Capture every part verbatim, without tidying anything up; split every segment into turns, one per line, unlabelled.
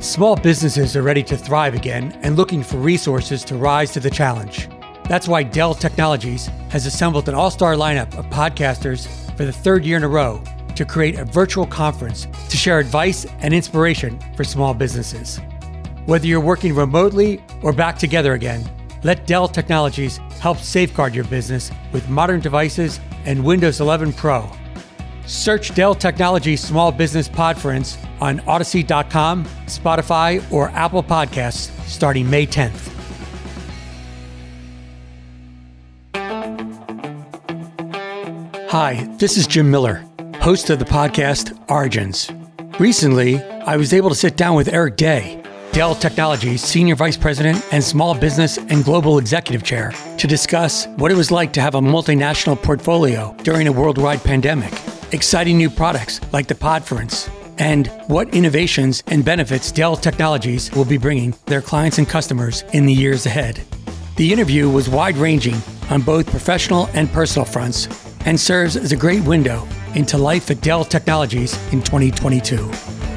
Small businesses are ready to thrive again and looking for resources to rise to the challenge. That's why Dell Technologies has assembled an all-star lineup of podcasters for the third year in a row to create a virtual conference to share advice and inspiration for small businesses. Whether you're working remotely or back together again, let Dell Technologies help safeguard your business with modern devices and Windows eleven Pro. Search Dell Technologies Small Business Podference on Odyssey dot com, Spotify, or Apple Podcasts starting May tenth. Hi, this is Jim Miller, host of the podcast Origins. Recently, I was able to sit down with Eric Day, Dell Technologies Senior Vice President and Small Business and Global Executive Chair, to discuss what it was like to have a multinational portfolio during a worldwide pandemic, exciting new products like the Podference, and what innovations and benefits Dell Technologies will be bringing their clients and customers in the years ahead. The interview was wide-ranging on both professional and personal fronts and serves as a great window into life at Dell Technologies in twenty twenty-two.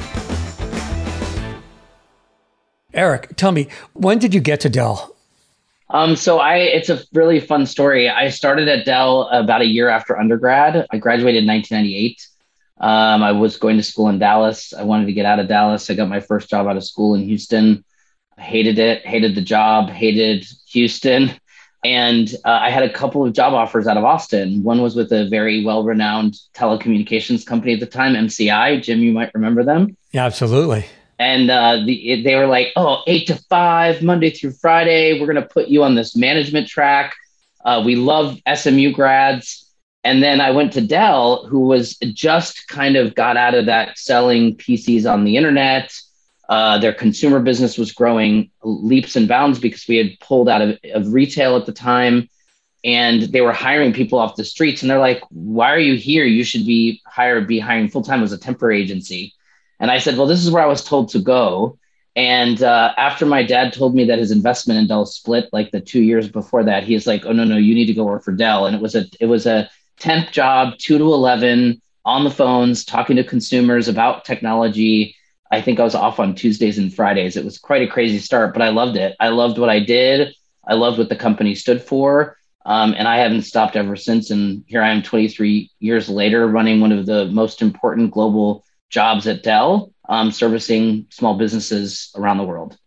Eric, tell me, when did you get to Dell?
Um, so I, it's a really fun story. I started at Dell about a year after undergrad. I graduated in nineteen ninety-eight. Um, I was going to school in Dallas. I wanted to get out of Dallas. I got my first job out of school in Houston. I hated it, hated the job, hated Houston. And uh, I had a couple of job offers out of Austin. One was with a very well-renowned telecommunications company at the time, M C I. Jim, you might remember them.
Yeah, absolutely.
And uh, the, they were like, oh, eight to five, Monday through Friday. We're going to put you on this management track. Uh, we love S M U grads. And then I went to Dell, who was just kind of got out of that selling P Cs on the internet. Uh, their consumer business was growing leaps and bounds because we had pulled out of, of retail at the time. And they were hiring people off the streets. And they're like, why are you here? You should be hired, be hiring full-time as a temporary agency. And I said, well, this is where I was told to go. And uh, after my dad told me that his investment in Dell split like the two years before that, he's like, oh, no, no, you need to go work for Dell. And it was a it was a temp job, two to eleven, on the phones, talking to consumers about technology. I think I was off on Tuesdays and Fridays. It was quite a crazy start, but I loved it. I loved what I did. I loved what the company stood for. Um, and I haven't stopped ever since. And here I am twenty-three years later, running one of the most important global jobs at Dell, um, servicing small businesses around the world.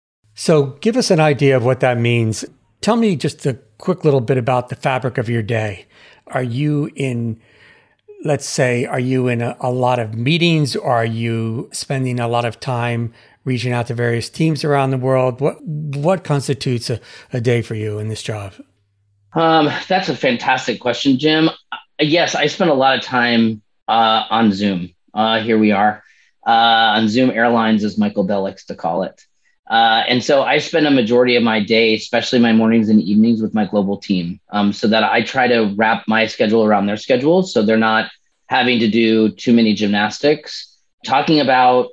So give us an idea of what that means. Tell me just a quick little bit about the fabric of your day. Are you in, let's say, are you in a, a lot of meetings? Or are you spending a lot of time reaching out to various teams around the world? What what constitutes a, a day for you in this job?
Um, that's a fantastic question, Jim. Yes, I spend a lot of time uh, on Zoom. Uh, here we are uh, on Zoom Airlines, as Michael Dell likes to call it. Uh, and so I spend a majority of my day, especially my mornings and evenings, with my global team, um, so that I try to wrap my schedule around their schedule so they're not having to do too many gymnastics. Talking about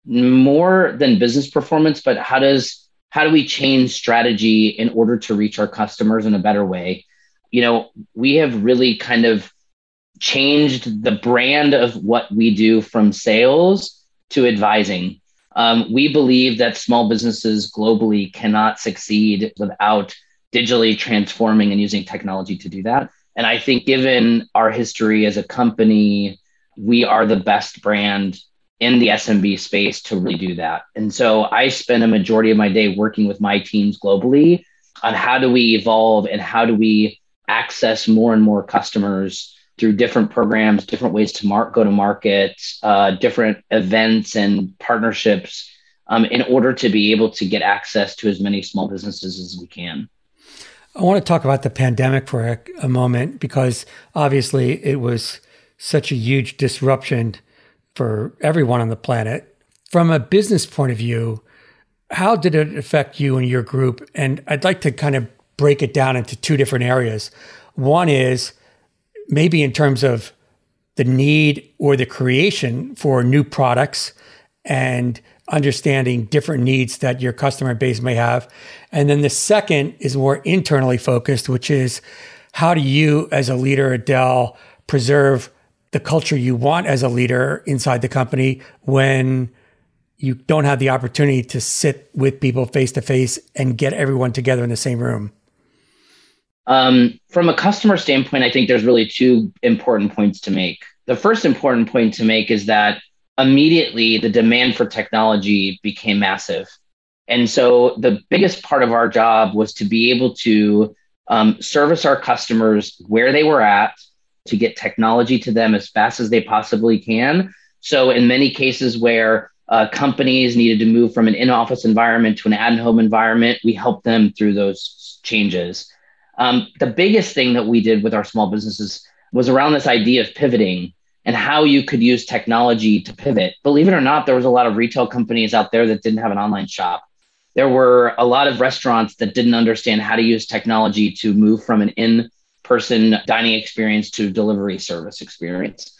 more than business performance, but how does how do we change strategy in order to reach our customers in a better way? You know, we have really kind of changed the brand of what we do from sales to advising. Um, we believe that small businesses globally cannot succeed without digitally transforming and using technology to do that. And I think given our history as a company, we are the best brand in the S M B space to really do that. And so I spend a majority of my day working with my teams globally on how do we evolve and how do we access more and more customers through different programs, different ways to mar- go to market, uh, different events and partnerships um, in order to be able to get access to as many small businesses as we can.
I want to talk about the pandemic for a, a moment, because obviously it was such a huge disruption for everyone on the planet. From a business point of view, how did it affect you and your group? And I'd like to kind of break it down into two different areas. One is maybe in terms of the need or the creation for new products and understanding different needs that your customer base may have. And then the second is more internally focused, which is how do you as a leader at Dell preserve the culture you want as a leader inside the company when you don't have the opportunity to sit with people face to face and get everyone together in the same room?
Um, from a customer standpoint, I think there's really two important points to make. The first important point to make is that immediately the demand for technology became massive. And so the biggest part of our job was to be able to um, service our customers where they were at, to get technology to them as fast as they possibly can. So in many cases where uh, companies needed to move from an in-office environment to an at-home environment, we helped them through those changes. Um, the biggest thing that we did with our small businesses was around this idea of pivoting and how you could use technology to pivot. Believe it or not, there was a lot of retail companies out there that didn't have an online shop. There were a lot of restaurants that didn't understand how to use technology to move from an in-person dining experience to delivery service experience.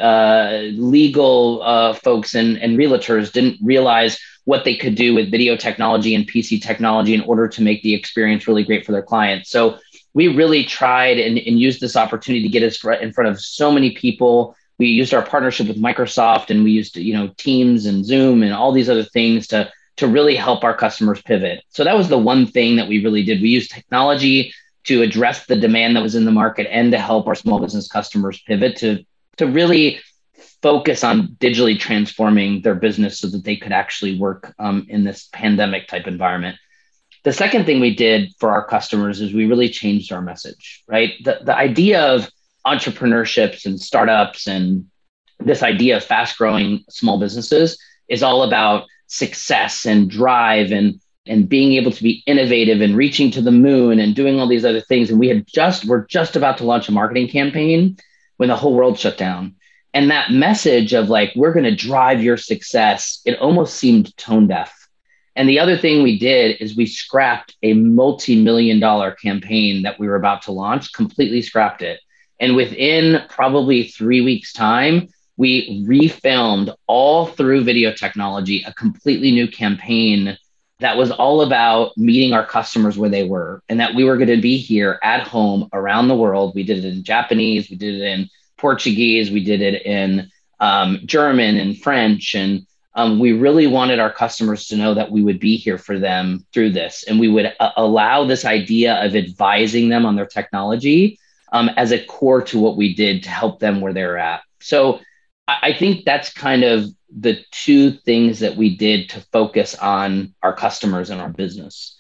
Uh, legal uh, folks and, and realtors didn't realize what they could do with video technology and P C technology in order to make the experience really great for their clients. So we really tried and, and used this opportunity to get us in front of so many people. We used our partnership with Microsoft, and we used, you know, Teams and Zoom and all these other things to, to really help our customers pivot. So that was the one thing that we really did. We used technology to address the demand that was in the market and to help our small business customers pivot to, to really focus on digitally transforming their business so that they could actually work um, in this pandemic type environment. The second thing we did for our customers is we really changed our message, right? The, the idea of entrepreneurships and startups and this idea of fast growing small businesses is all about success and drive and, and being able to be innovative and reaching to the moon and doing all these other things. And we had just, we're just about to launch a marketing campaign when the whole world shut down. And that message of like, we're going to drive your success, it almost seemed tone deaf. And the other thing we did is we scrapped a multi-million dollar campaign that we were about to launch, completely scrapped it. And within probably three weeks time, we refilmed all through video technology, a completely new campaign that was all about meeting our customers where they were, and that we were going to be here at home around the world. We did it in Japanese, we did it in Portuguese, we did it in um, German and French. And um, we really wanted our customers to know that we would be here for them through this. And we would uh, allow this idea of advising them on their technology um, as a core to what we did to help them where they're at. So I, I think that's kind of the two things that we did to focus on our customers and our business.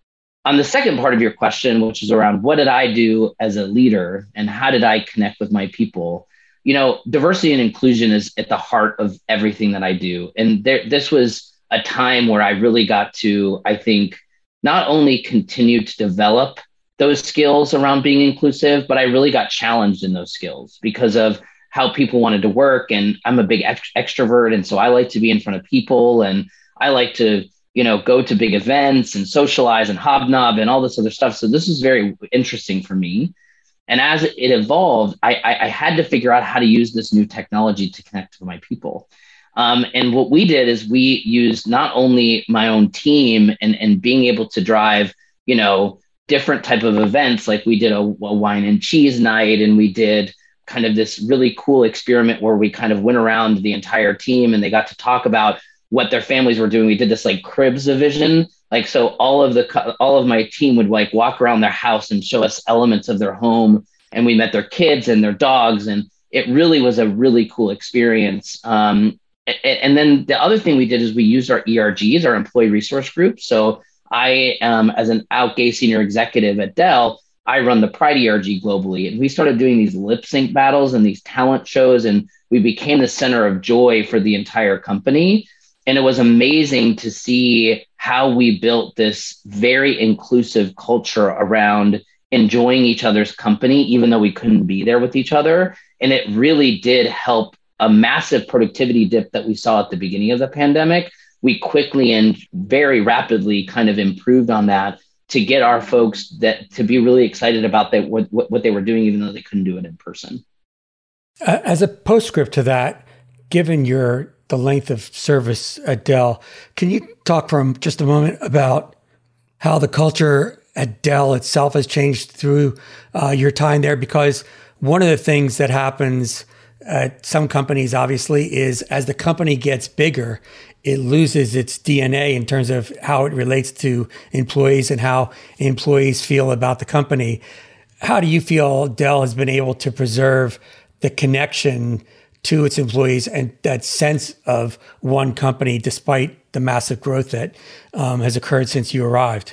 On the second part of your question, which is around what did I do as a leader and how did I connect with my people? You know, diversity and inclusion is at the heart of everything that I do. And there, this was a time where I really got to, I think, not only continue to develop those skills around being inclusive, but I really got challenged in those skills because of how people wanted to work. And I'm a big ext- extrovert. And so I like to be in front of people, and I like to, you know, go to big events and socialize and hobnob and all this other stuff. So this is very interesting for me. And as it evolved, I, I, I had to figure out how to use this new technology to connect with my people. Um, and what we did is we used not only my own team and, and being able to drive, you know, different type of events, like we did a, a wine and cheese night, and we did kind of this really cool experiment where we kind of went around the entire team and they got to talk about what their families were doing. We did this like cribs division. Like, so all of the, all of my team would like walk around their house and show us elements of their home. And we met their kids and their dogs. And it really was a really cool experience. Um, and, and then the other thing we did is we used our E R Gs, our employee resource group. So I, um, as an out-gay senior executive at Dell, I run the Pride E R G globally. And we started doing these lip sync battles and these talent shows. And we became the center of joy for the entire company. And it was amazing to see how we built this very inclusive culture around enjoying each other's company, even though we couldn't be there with each other. And it really did help a massive productivity dip that we saw at the beginning of the pandemic. We quickly and very rapidly kind of improved on that to get our folks that to be really excited about that, what, what they were doing, even though they couldn't do it in person.
Uh, as a postscript to that, given your the length of service at Dell, can you talk for just a moment about how the culture at Dell itself has changed through uh, your time there? Because one of the things that happens at some companies, obviously, is as the company gets bigger, it loses its D N A in terms of how it relates to employees and how employees feel about the company. How do you feel Dell has been able to preserve the connection to its employees and that sense of one company, despite the massive growth that um, has occurred since you arrived?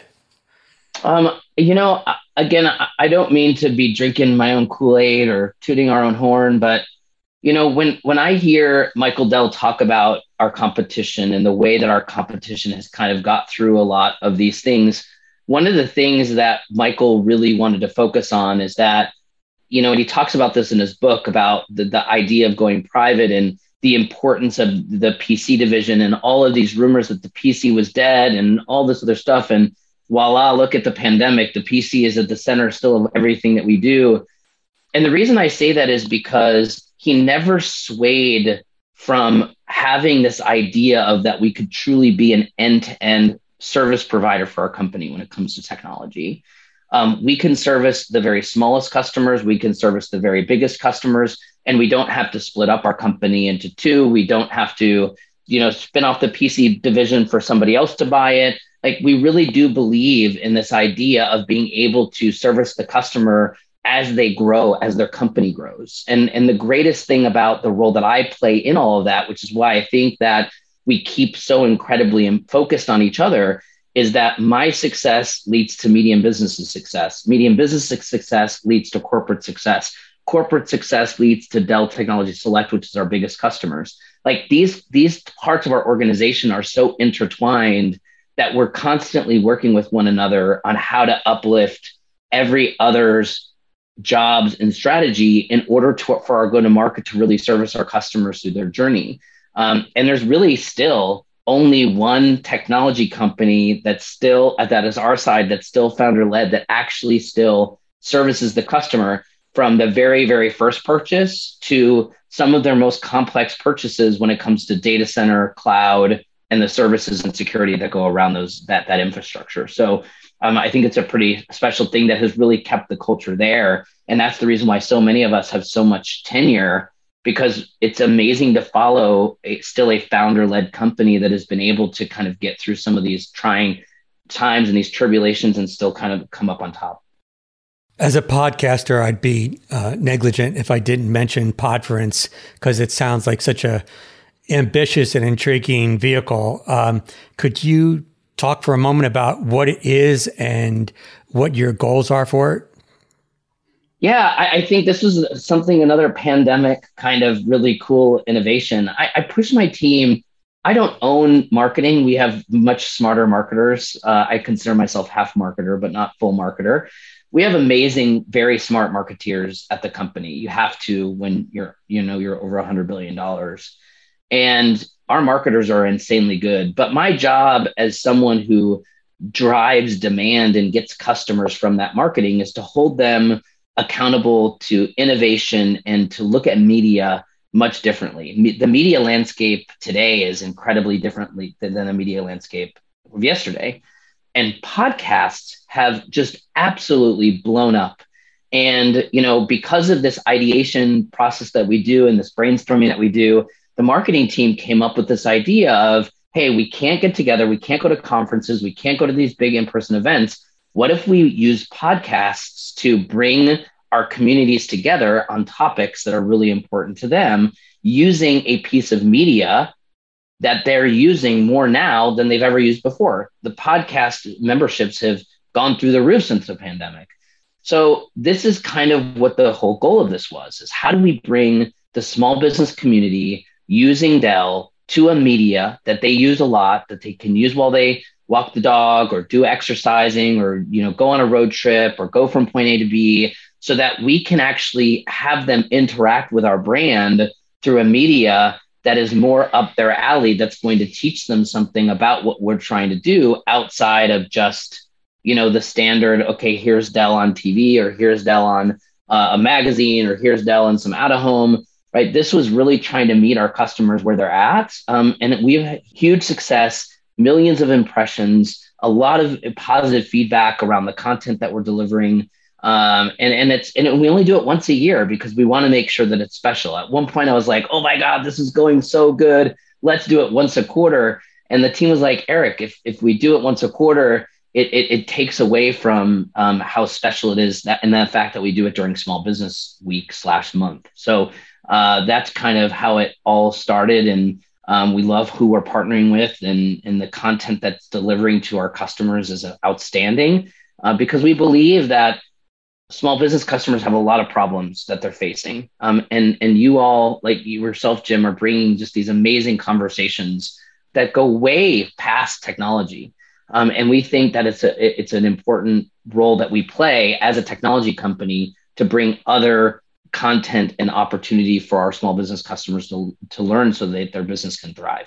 Um, you know, again, I don't mean to be drinking my own Kool-Aid or tooting our own horn, but you know, when when I hear Michael Dell talk about our competition and the way that our competition has kind of got through a lot of these things, one of the things that Michael really wanted to focus on is that, you know, and he talks about this in his book about the, the idea of going private and the importance of the P C division and all of these rumors that the P C was dead and all this other stuff. And voila, look at the pandemic. The P C is at the center still of everything that we do. And the reason I say that is because he never swayed from having this idea of that we could truly be an end-to-end service provider for our company when it comes to technology. Um, we can service the very smallest customers. We can service the very biggest customers, and we don't have to split up our company into two. We don't have to, you know, spin off the P C division for somebody else to buy it. Like, we really do believe in this idea of being able to service the customer as they grow, as their company grows. And, and the greatest thing about the role that I play in all of that, which is why I think that we keep so incredibly focused on each other, is that my success leads to medium business's success. Medium business success leads to corporate success. Corporate success leads to Dell Technologies Select, which is our biggest customers. Like, these, these parts of our organization are so intertwined that we're constantly working with one another on how to uplift every other's jobs and strategy in order to, for our go-to-market to really service our customers through their journey. Um, and there's really still only one technology company that's still, that is our side, that's still founder-led, that actually still services the customer from the very, very first purchase to some of their most complex purchases when it comes to data center, cloud, and the services and security that go around those that that infrastructure. So um, I think it's a pretty special thing that has really kept the culture there. And that's the reason why so many of us have so much tenure, because it's amazing to follow a, still a founder-led company that has been able to kind of get through some of these trying times and these tribulations and still kind of come up on top.
As a podcaster, I'd be uh, negligent if I didn't mention Podference, because it sounds like such a ambitious and intriguing vehicle. Um, could you talk for a moment about what it is and what your goals are for it?
Yeah, I, I think this was something, another pandemic kind of really cool innovation. I, I push my team. I don't own marketing. We have much smarter marketers. Uh, I consider myself half marketer, but not full marketer. We have amazing, very smart marketeers at the company. You have to when you're, you know, you're over one hundred billion dollars. And our marketers are insanely good. But my job as someone who drives demand and gets customers from that marketing is to hold them accountable to innovation and to look at media much differently. Me- the media landscape today is incredibly differently than the media landscape of yesterday. And podcasts have just absolutely blown up. And, you know, because of this ideation process that we do and this brainstorming that we do, the marketing team came up with this idea of, hey, we can't get together. We can't go to conferences. We can't go to these big in-person events. What if we use podcasts to bring our communities together on topics that are really important to them, using a piece of media that they're using more now than they've ever used before? The podcast memberships have gone through the roof since the pandemic. So this is kind of what the whole goal of this was, is how do we bring the small business community using Dell to a media that they use a lot, that they can use while they walk the dog or do exercising or, you know, go on a road trip or go from point A to B, so that we can actually have them interact with our brand through a media that is more up their alley, that's going to teach them something about what we're trying to do outside of just, you know, the standard, okay, here's Dell on T V, or here's Dell on uh, a magazine, or here's Dell in some out-of-home. Right? This was really trying to meet our customers where they're at. Um, and we've had huge success, millions of impressions, a lot of positive feedback around the content that we're delivering. Um, and, and it's, and we only do it once a year because we want to make sure that it's special. At one point I was like, oh my God, this is going so good. Let's do it once a quarter. And the team was like, Eric, if, if we do it once a quarter, it, it, it takes away from um, how special it is, that, and the fact that we do it during small business week slash month. So uh, that's kind of how it all started. And um, we love who we're partnering with, and, and the content that's delivering to our customers is outstanding uh, because we believe that small business customers have a lot of problems that they're facing. Um, and, and you all, like you yourself, Jim, are bringing just these amazing conversations that go way past technology. Um, and we think that it's a, it's an important role that we play as a technology company to bring other content and opportunity for our small business customers to, to learn so that their business can thrive.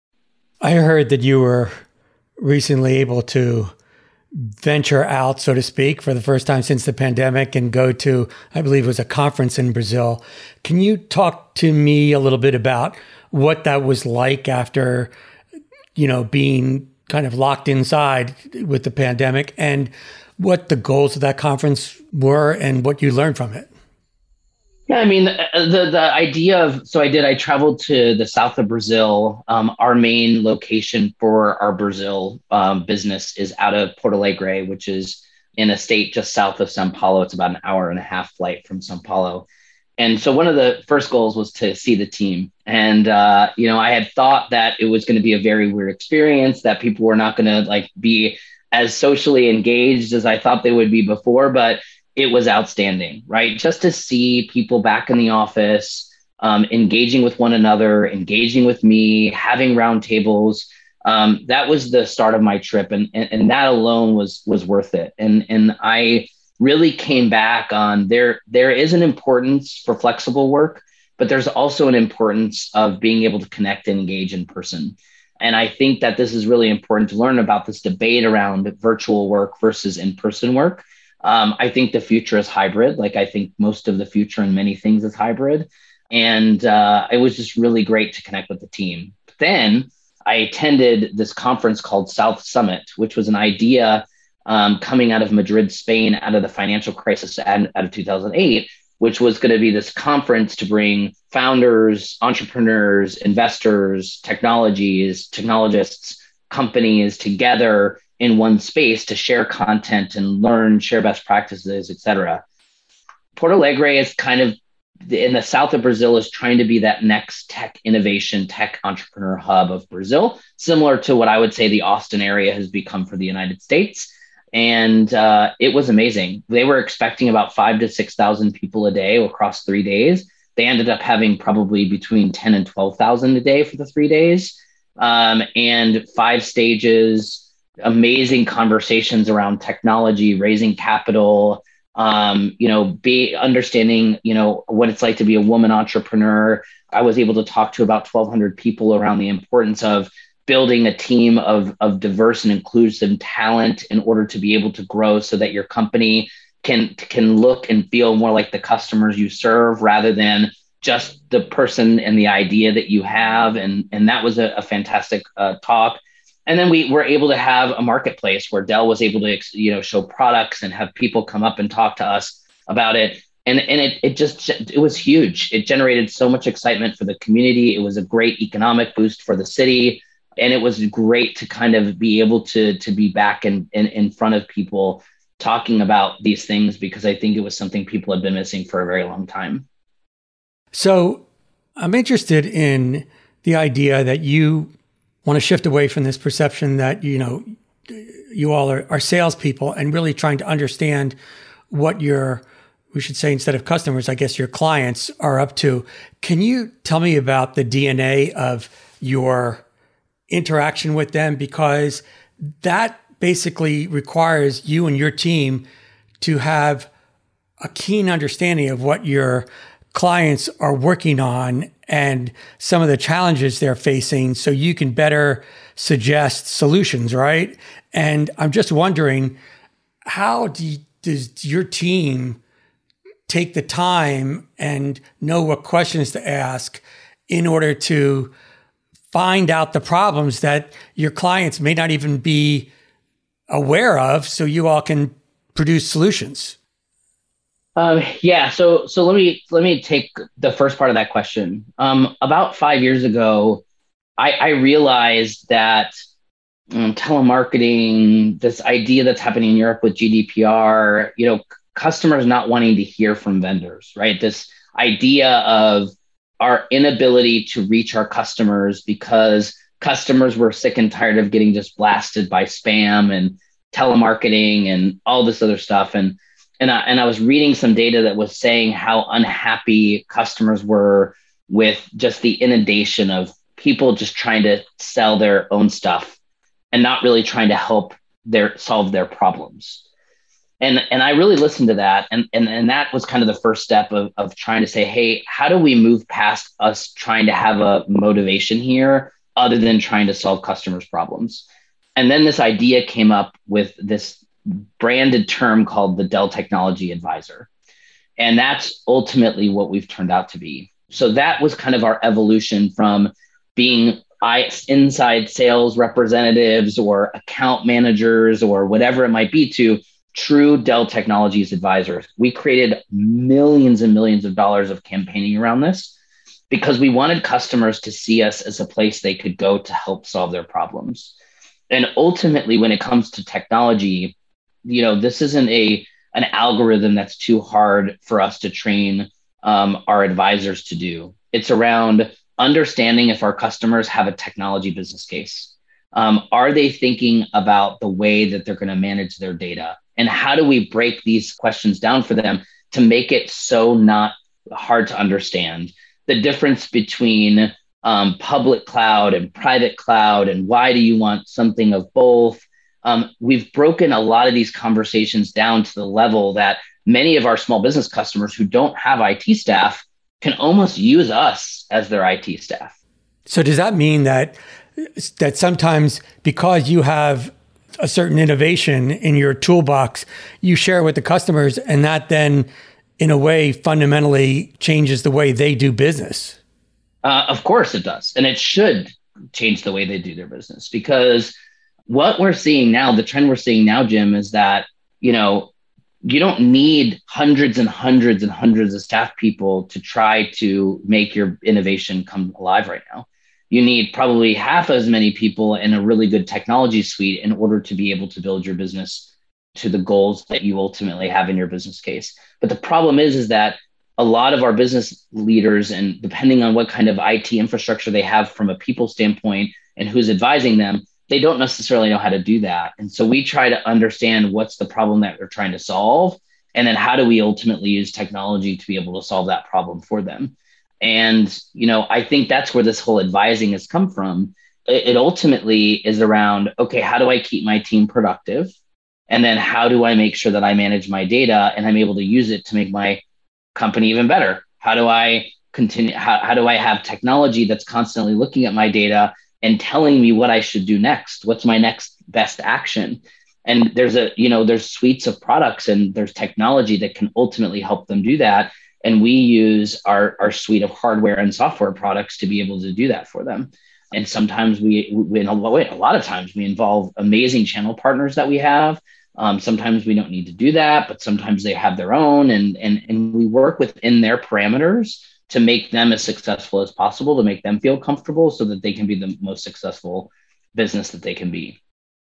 I heard that you were recently able to venture out, so to speak, for the first time since the pandemic and go to, I believe it was a conference in Brazil. Can you talk to me a little bit about what that was like after, you know, being kind of locked inside with the pandemic, and what the goals of that conference were and what you learned from it?
Yeah, I mean, the the idea of, so I did, I traveled to the south of Brazil. Um, our main location for our Brazil um, business is out of Porto Alegre, which is in a state just south of Sao Paulo. It's about an hour and a half flight from Sao Paulo. And so one of the first goals was to see the team. And, uh, you know, I had thought that it was going to be a very weird experience, that people were not going to like be as socially engaged as I thought they would be before, but it was outstanding, right? Just to see people back in the office, um, engaging with one another, engaging with me, having roundtables. Um, that was the start of my trip. And, and, and that alone was, was worth it. And, and I really came back on there. There is an importance for flexible work, but there's also an importance of being able to connect and engage in person. And I think that this is really important to learn about this debate around virtual work versus in-person work. Um, I think the future is hybrid. Like I think most of the future in many things is hybrid. And uh, it was just really great to connect with the team. But then I attended this conference called South Summit, which was an idea um, coming out of Madrid, Spain, out of the financial crisis out of two thousand eight, which was going to be this conference to bring founders, entrepreneurs, investors, technologies, technologists, companies together in one space to share content and learn, share best practices, et cetera. Porto Alegre is kind of in the south of Brazil, is trying to be that next tech innovation, tech entrepreneur hub of Brazil, similar to what I would say the Austin area has become for the United States. And uh, it was amazing. They were expecting about five to six thousand people a day across three days. They ended up having probably between ten and twelve thousand a day for the three days, um, and five stages. Amazing conversations around technology, raising capital, um, you know, be understanding, you know, what it's like to be a woman entrepreneur. I was able to talk to about twelve hundred people around the importance of building a team of, of diverse and inclusive talent in order to be able to grow so that your company can, can look and feel more like the customers you serve rather than just the person and the idea that you have. And, and that was a, a fantastic uh, talk. And then we were able to have a marketplace where Dell was able to, you know, show products and have people come up and talk to us about it. And, and it, it just, it was huge. It generated so much excitement for the community. It was a great economic boost for the city. And it was great to kind of be able to, to be back in, in, in front of people talking about these things, because I think it was something people had been missing for a very long time.
So I'm interested in the idea that you want to shift away from this perception that, you know, you all are, are salespeople and really trying to understand what your, we should say, instead of customers, I guess your clients are up to. Can you tell me about the D N A of your interaction with them? Because that basically requires you and your team to have a keen understanding of what your clients are working on and some of the challenges they're facing so you can better suggest solutions, right? And I'm just wondering, how do you, does your team take the time and know what questions to ask in order to find out the problems that your clients may not even be aware of so you all can produce solutions?
Um, yeah, so so let me let me take the first part of that question. Um, about five years ago, I, I realized that um, telemarketing, this idea that's happening in Europe with G D P R, you know, c- customers not wanting to hear from vendors, right? This idea of our inability to reach our customers because customers were sick and tired of getting just blasted by spam and telemarketing and all this other stuff. And and I, and I was reading some data that was saying how unhappy customers were with just the inundation of people just trying to sell their own stuff and not really trying to help their solve their problems. And and I really listened to that. And and, and that was kind of the first step of, of trying to say, hey, how do we move past us trying to have a motivation here other than trying to solve customers' problems? And then this idea came up with this branded term called the Dell Technology Advisor. And that's ultimately what we've turned out to be. So that was kind of our evolution from being I, inside sales representatives or account managers or whatever it might be to true Dell Technologies advisors. We created millions and millions of dollars of campaigning around this because we wanted customers to see us as a place they could go to help solve their problems. And ultimately, when it comes to technology, you know, this isn't a an algorithm that's too hard for us to train um, our advisors to do. It's around understanding if our customers have a technology business case. Um, are they thinking about the way that they're going to manage their data? And how do we break these questions down for them to make it so not hard to understand? The difference between um, public cloud and private cloud, and why do you want something of both? Um, we've broken a lot of these conversations down to the level that many of our small business customers who don't have I T staff can almost use us as their I T staff.
So does that mean that that sometimes because you have a certain innovation in your toolbox, you share with the customers, and that then in a way fundamentally changes the way they do business?
Uh, of course it does. And it should change the way they do their business, because what we're seeing now, the trend we're seeing now, Jim, is that, you know, you don't need hundreds and hundreds and hundreds of staff people to try to make your innovation come alive right now. You need probably half as many people and a really good technology suite in order to be able to build your business to the goals that you ultimately have in your business case. But the problem is, is that a lot of our business leaders, and depending on what kind of I T infrastructure they have from a people standpoint and who's advising them, they don't necessarily know how to do that. And so we try to understand what's the problem that they're trying to solve. And then how do we ultimately use technology to be able to solve that problem for them? And, you know, I think that's where this whole advising has come from. It, it ultimately is around, okay, how do I keep my team productive? And then how do I make sure that I manage my data and I'm able to use it to make my company even better? How do I continue? How, how do I have technology that's constantly looking at my data and telling me what I should do next? What's my next best action? And there's a, you know, there's suites of products and there's technology that can ultimately help them do that. And we use our, our suite of hardware and software products to be able to do that for them. And sometimes we, we in a, a lot of times we involve amazing channel partners that we have. Um, sometimes we don't need to do that, but sometimes they have their own, and, and, and we work within their parameters to make them as successful as possible, to make them feel comfortable so that they can be the most successful business that they can be.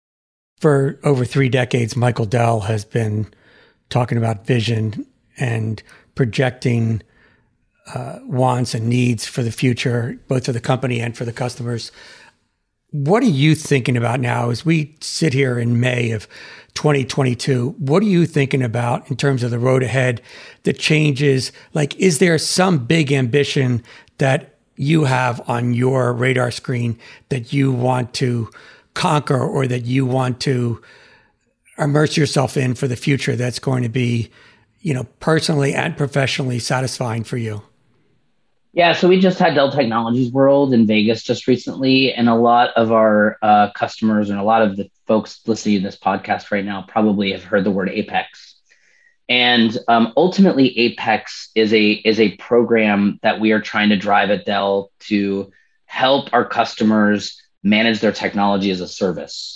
For over three decades, Michael Dell has been talking about vision and projecting uh, wants and needs for the future, both for the company and for the customers. What are you thinking about now as we sit here in May of twenty twenty-two? What are you thinking about in terms of the road ahead, the changes? Like, is there some big ambition that you have on your radar screen that you want to conquer or that you want to immerse yourself in for the future that's going to be, you know, personally and professionally satisfying for you?
Yeah, so we just had Dell Technologies World in Vegas just recently, and a lot of our uh, customers and a lot of the folks listening to this podcast right now probably have heard the word Apex. And um, ultimately, Apex is a is a program that we are trying to drive at Dell to help our customers manage their technology as a service.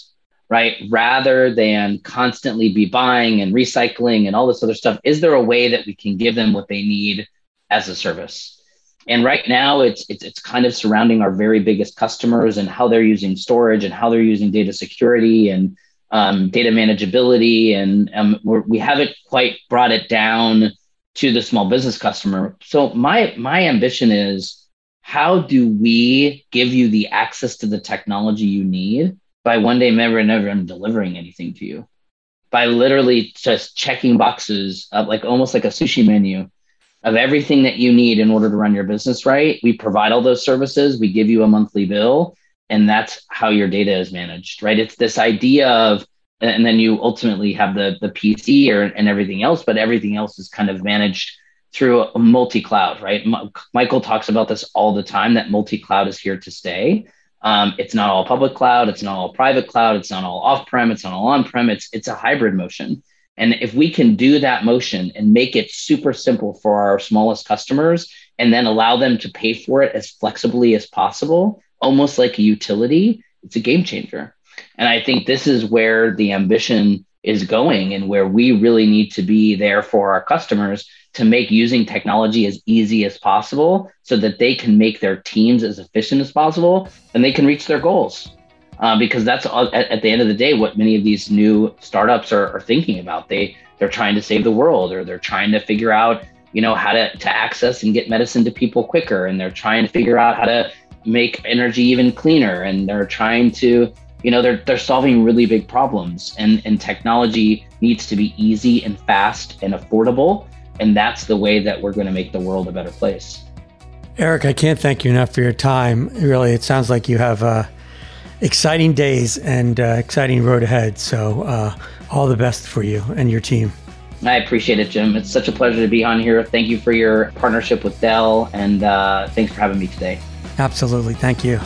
right? Rather than constantly be buying and recycling and all this other stuff, is there a way that we can give them what they need as a service? And right now it's, it's, it's kind of surrounding our very biggest customers and how they're using storage and how they're using data security and um, data manageability. And um, we're, we haven't quite brought it down to the small business customer. So my, my ambition is, how do we give you the access to the technology you need by one day never, never delivering anything to you? By literally just checking boxes of like almost like a sushi menu of everything that you need in order to run your business right. We provide all those services. We give you a monthly bill, and that's how your data is managed, right? It's this idea of, and then you ultimately have the, the P C or, and everything else, but everything else is kind of managed through a multi-cloud, right? M- Michael talks about this all the time, that multi-cloud is here to stay. Um, it's not all public cloud. It's not all private cloud. It's not all off-prem. It's not all on-prem. It's, it's a hybrid motion. And if we can do that motion and make it super simple for our smallest customers and then allow them to pay for it as flexibly as possible, almost like a utility, it's a game changer. And I think this is where the ambition is going and where we really need to be there for our customers to make using technology as easy as possible so that they can make their teams as efficient as possible and they can reach their goals. Uh, because that's all, at, at the end of the day, what many of these new startups are, are thinking about. They, they're trying to save the world, or they're trying to figure out, you know, how to, to access and get medicine to people quicker. And they're trying to figure out how to make energy even cleaner. And they're trying to, you know, they're, they're solving really big problems. And, and technology needs to be easy and fast and affordable. And that's the way that we're going to make the world a better place.
Eric, I can't thank you enough for your time. Really, it sounds like you have uh, exciting days and uh, exciting road ahead. So uh, all the best for you and your team.
I appreciate it, Jim. It's such a pleasure to be on here. Thank you for your partnership with Dell, and uh, thanks for having me today.
Absolutely. Thank you.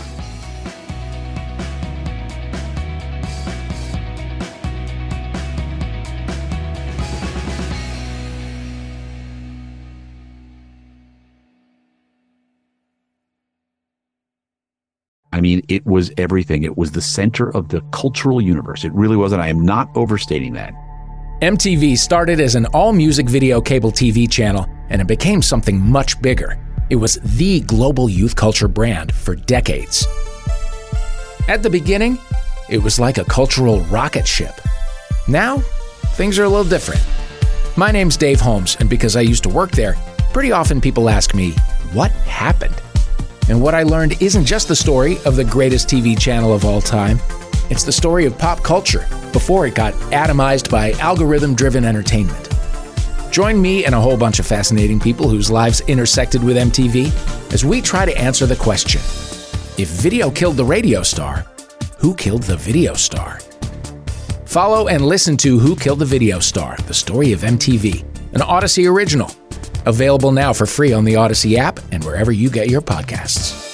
I mean, it was everything. It was the center of the cultural universe. It really was, and I am not overstating that.
M T V started as an all-music video cable T V channel, and it became something much bigger. It was the global youth culture brand for decades. At the beginning, it was like a cultural rocket ship. Now, things are a little different. My name's Dave Holmes, and because I used to work there, pretty often people ask me, what happened? And what I learned isn't just the story of the greatest T V channel of all time. It's the story of pop culture before it got atomized by algorithm-driven entertainment. Join me and a whole bunch of fascinating people whose lives intersected with M T V as we try to answer the question, if video killed the radio star, who killed the video star? Follow and listen to Who Killed the Video Star? The Story of M T V, an Odyssey original. Available now for free on the Odyssey app and wherever you get your podcasts.